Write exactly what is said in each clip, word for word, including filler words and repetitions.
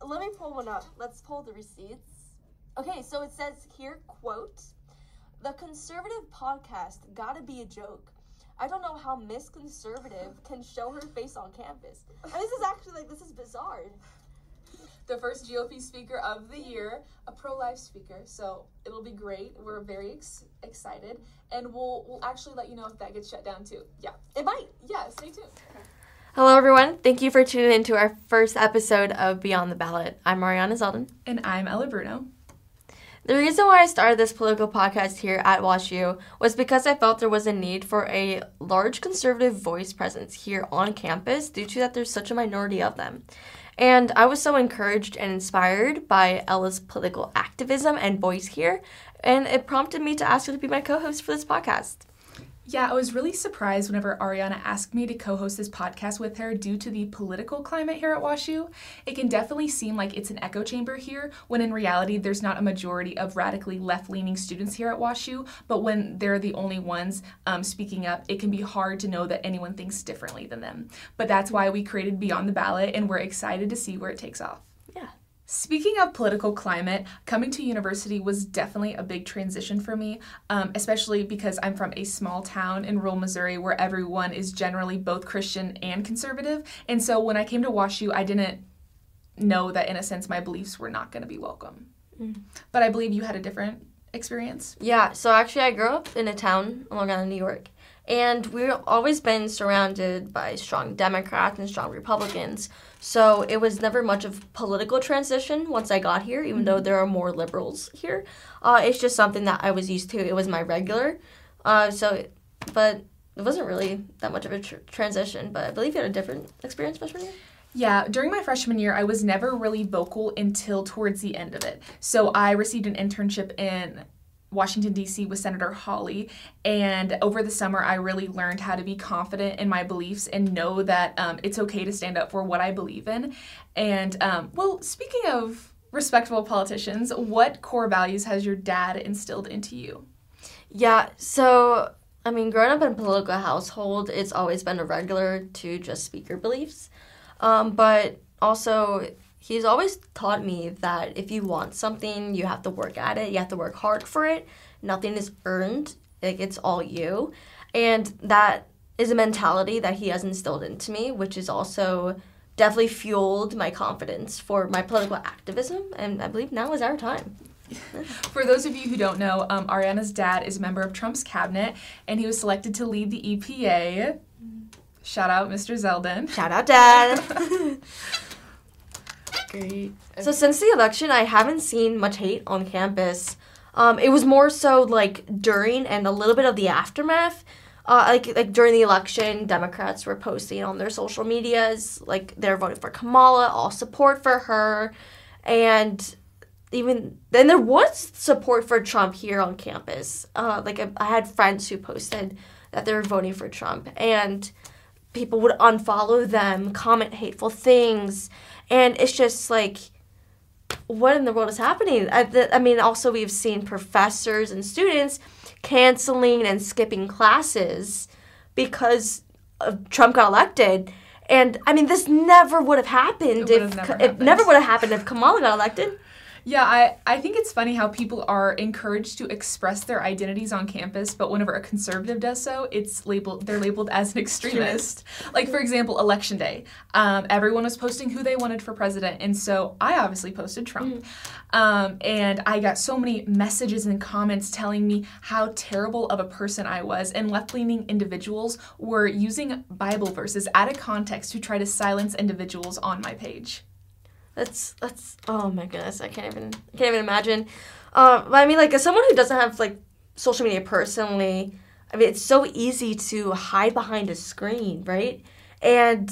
let me pull one up. Let's pull the receipts. Okay, so it says here, quote, "The conservative podcast gotta be a joke. I don't know how Miss Conservative can show her face on campus." And this is actually, like, this is bizarre. The first G O P speaker of the year, a pro-life speaker, so it'll be great. We're very ex- excited, and we'll we'll actually let you know if that gets shut down too. Yeah, it might. Yeah, stay tuned. Hello, everyone. Thank you for tuning in to our first episode of Beyond the Ballot. I'm Mariana Zeldin. And I'm Ella Bruno. The reason why I started this political podcast here at WashU was because I felt there was a need for a large conservative voice presence here on campus due to that there's such a minority of them. And I was so encouraged and inspired by Ella's political activism and voice here, and it prompted me to ask her to be my co-host for this podcast. Yeah, I was really surprised whenever Ariana asked me to co-host this podcast with her due to the political climate here at WashU. It can definitely seem like it's an echo chamber here, when in reality there's not a majority of radically left-leaning students here at WashU, but when they're the only ones um, speaking up, it can be hard to know that anyone thinks differently than them. But that's why we created Beyond the Ballot, and we're excited to see where it takes off. Yeah. Speaking of political climate, coming to university was definitely a big transition for me, um, especially because I'm from a small town in rural Missouri where everyone is generally both Christian and conservative. And so when I came to WashU, I didn't know that, in a sense, my beliefs were not going to be welcome. Mm. But I believe you had a different experience. Yeah, so actually I grew up in a town along Long Island, New York. And we've always been surrounded by strong Democrats and strong Republicans. So it was never much of political transition once I got here, even mm-hmm. though there are more liberals here. Uh, it's just something that I was used to. It was my regular. Uh, so, but it wasn't really that much of a tr- transition. But I believe you had a different experience freshman year? Yeah, during my freshman year, I was never really vocal until towards the end of it. So I received an internship in Washington, D C with Senator Hawley, and over the summer I really learned how to be confident in my beliefs and know that um, it's okay to stand up for what I believe in. And, um, well, speaking of respectable politicians, what core values has your dad instilled into you? Yeah, so, I mean, growing up in a political household, it's always been a regular to just speak your beliefs, um, but also he's always taught me that if you want something, you have to work at it. You have to work hard for it. Nothing is earned. Like, it's all you. And that is a mentality that he has instilled into me, which is also definitely fueled my confidence for my political activism. And I believe now is our time. For those of you who don't know, um, Ariana's dad is a member of Trump's cabinet, and he was selected to lead the E P A. Shout out, Mister Zeldin. Shout out, Dad. Great. So since the election, I haven't seen much hate on campus. Um, it was more so like during and a little bit of the aftermath. Uh, like like during the election, Democrats were posting on their social medias like they're voting for Kamala, all support for her, and even then there was support for Trump here on campus. Uh, like I, I had friends who posted that they were voting for Trump, and people would unfollow them, comment hateful things. And it's just like, what in the world is happening? I, th- I mean, also we've seen professors and students canceling and skipping classes because of Trump got elected. And, I mean, this never would have happened it if never It happened. never would have happened if Kamala got elected. Yeah, I, I think it's funny how people are encouraged to express their identities on campus, but whenever a conservative does so, it's labeled they're labeled as an extremist. Like, for example, Election Day. Um, everyone was posting who they wanted for president, and so I obviously posted Trump. Mm-hmm. Um, and I got so many messages and comments telling me how terrible of a person I was, and left-leaning individuals were using Bible verses out of context to try to silence individuals on my page. That's, that's, oh my goodness, I can't even, I can't even imagine. Uh, but I mean, like, as someone who doesn't have, like, social media personally, I mean, it's so easy to hide behind a screen, right? And,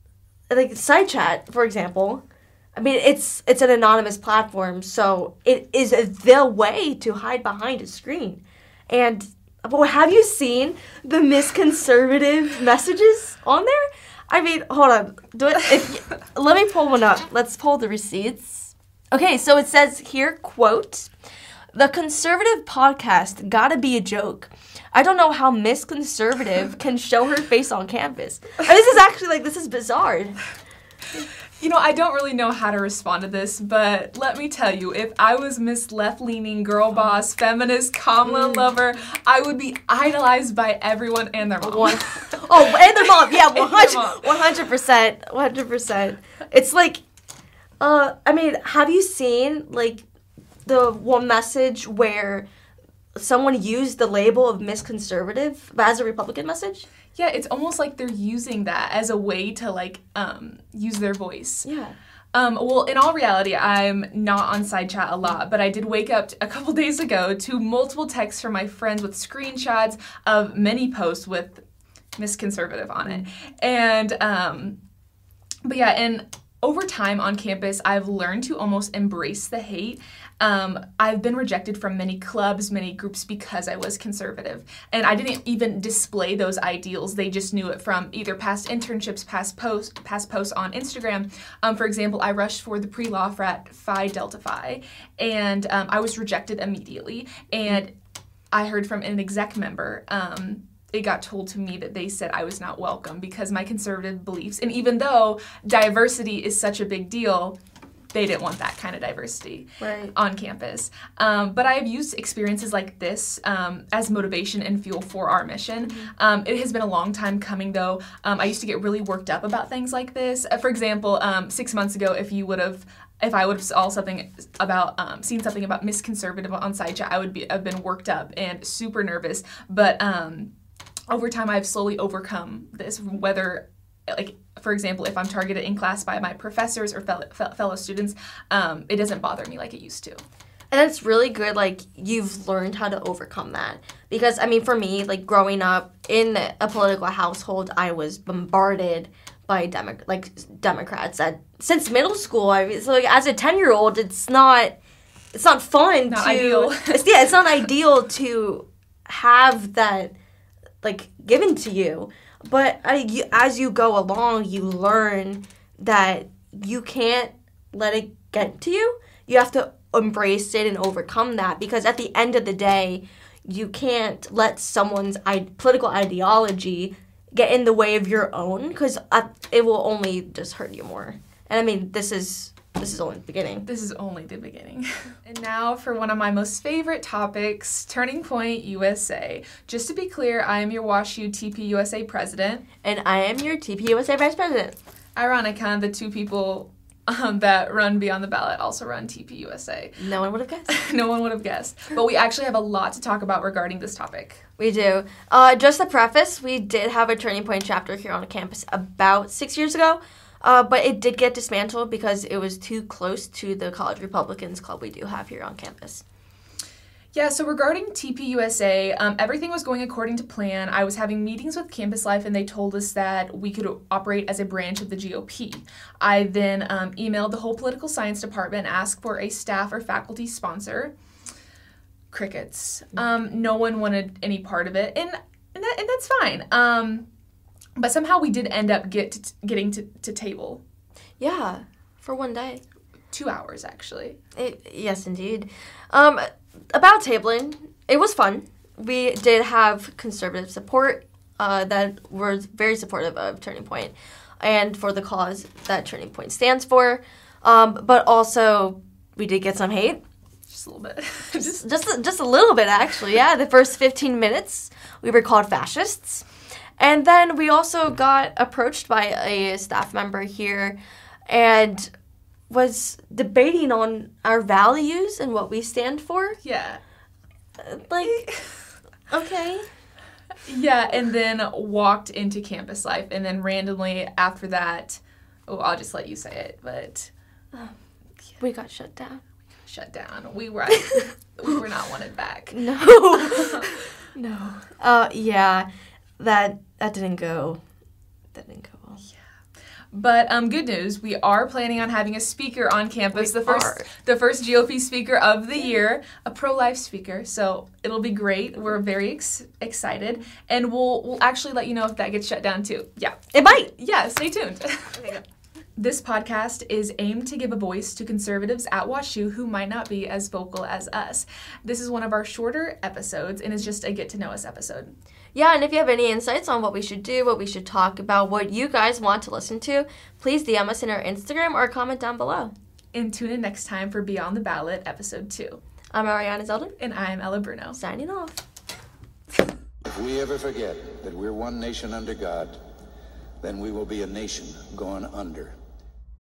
like, side chat, for example, I mean, it's, it's an anonymous platform, so it is the way to hide behind a screen. And, well, have you seen the misconservative messages on there? I mean, hold on. Do it. If, let me pull one up. Let's pull the receipts. Okay, so it says here, quote, "The conservative podcast gotta be a joke. I don't know how Miss Conservative can show her face on campus." And this is actually, like, this is bizarre. You know, I don't really know how to respond to this, but let me tell you, if I was Miss Left-leaning, girl boss, feminist, Kamala Mm. lover, I would be idolized by everyone and their mom. One, oh, and their mom. Yeah, And their mom. one hundred percent. one hundred percent. It's like, uh, I mean, have you seen, like, the one message where someone used the label of Miss Conservative as a Republican message? Yeah, it's almost like they're using that as a way to, like, um, use their voice. Yeah. Um, well, in all reality, I'm not on side chat a lot, but I did wake up t- a couple days ago to multiple texts from my friends with screenshots of many posts with Miss Conservative on it. And, um, but yeah, and over time on campus, I've learned to almost embrace the hate. Um, I've been rejected from many clubs, many groups because I was conservative. And I didn't even display those ideals. They just knew it from either past internships, past posts, past posts on Instagram. Um, for example, I rushed for the pre-law frat Phi Delta Phi, and um, I was rejected immediately. And I heard from an exec member, um, it got told to me that they said I was not welcome because my conservative beliefs. And even though diversity is such a big deal, they didn't want that kind of diversity Right. on campus. Um, but I have used experiences like this um, as motivation and fuel for our mission. Mm-hmm. Um, it has been a long time coming, though. Um, I used to get really worked up about things like this. Uh, for example, um, six months ago, if you would have if I would have saw something about, um, seen something about Miss Conservative on side chat, I would be have been worked up and super nervous. But um, over time, I've slowly overcome this, whether, like, for example, if I'm targeted in class by my professors or fellow, fellow students, um, it doesn't bother me like it used to. And it's really good, like, you've learned how to overcome that. Because, I mean, for me, like, growing up in a political household, I was bombarded by Demo- like Democrats at, since middle school. I mean, so, like, as a ten-year-old, it's not, it's not fun Not to... ideal. It's, yeah, it's not ideal to have that, like, given to you. But I, you, as you go along, you learn that you can't let it get to you. You have to embrace it and overcome that, because at the end of the day, you can't let someone's I- political ideology get in the way of your own, because it will only just hurt you more. And I mean, this is this is only the beginning. This is only the beginning. And now for one of my most favorite topics, Turning Point U S A. Just to be clear, I am your WashU T P U S A president. And I am your T P U S A vice president. Ironic, huh? The two people um, that run Beyond the Ballot also run T P U S A. No one would have guessed. No one would have guessed. But we actually have a lot to talk about regarding this topic. We do. Uh, just a preface, we did have a Turning Point chapter here on campus about six years ago. Uh, but it did get dismantled because it was too close to the College Republicans Club we do have here on campus. Yeah, so regarding T P U S A, um, everything was going according to plan. I was having meetings with Campus Life, and they told us that we could operate as a branch of the G O P. I then um, emailed the whole political science department and asked for a staff or faculty sponsor. Crickets. Um, no one wanted any part of it, and and, that, and that's fine. Um, but somehow we did end up get to, getting to, to table. Yeah, for one day. Two hours, actually. It, yes, indeed. Um, about tabling, it was fun. We did have conservative support uh, that were very supportive of Turning Point and for the cause that Turning Point stands for. Um, but also, we did get some hate. Just a little bit. just, just, just a little bit, actually. Yeah, the first fifteen minutes, we were called fascists. And then we also got approached by a staff member here and was debating on our values and what we stand for. Yeah. Like, okay. Yeah, and then walked into Campus Life, and then randomly after that, oh, I'll just let you say it, but Um, we got shut down. shut down. We were we were not wanted back. No. no. Uh, yeah, that that didn't go. That didn't go well. But um, good news, we are planning on having a speaker on campus. We the first are. the first G O P speaker of the year, a pro-life speaker. So it'll be great. We're very ex- excited, and we'll we'll actually let you know if that gets shut down too. Yeah. It might. Yeah, stay tuned. This podcast is aimed to give a voice to conservatives at WashU who might not be as vocal as us. This is one of our shorter episodes and is just a get to know us episode. Yeah, and if you have any insights on what we should do, what we should talk about, what you guys want to listen to, please D M us in our Instagram or comment down below. And tune in next time for Beyond the Ballot, episode two. I'm Ariana Zeldin. And I'm Ella Bruno. Signing off. If we ever forget that we're one nation under God, then we will be a nation going under.